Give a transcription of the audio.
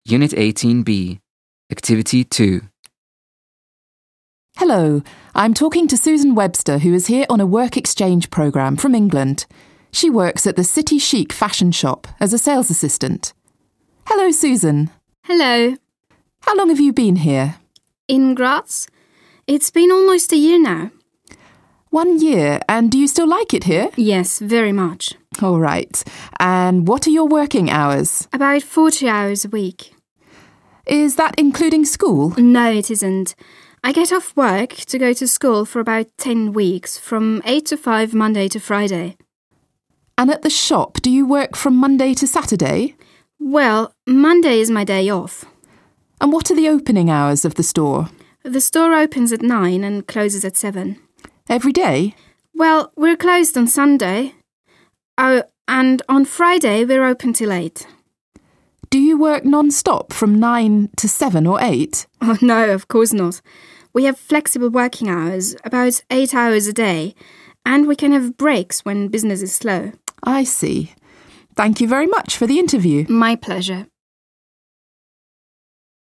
Unit 18B, Activity 2. Hello, I'm talking to Susan Webster, who is here on a work exchange programme from England. She works at the City Chic fashion shop as a sales assistant. Hello, Susan. Hello. How long have you been here? In Graz? It's been almost a year now. 1 year, and do you still like it here? Yes, very much. All right. And what are your working hours? About 40 hours a week. Is that including school? No, it isn't. I get off work to go to school for about 10 weeks, from 8 to 5 Monday to Friday. And at the shop, do you work from Monday to Saturday? Well, Monday is my day off. And what are the opening hours of the store? The store opens at 9 and closes at 7. Every day? Well, we're closed on Sunday. Oh, and on Friday we're open till 8. Do you work non-stop from 9 to 7 or 8? Oh, no, of course not. We have flexible working hours, about 8 hours a day, and we can have breaks when business is slow. I see. Thank you very much for the interview. My pleasure.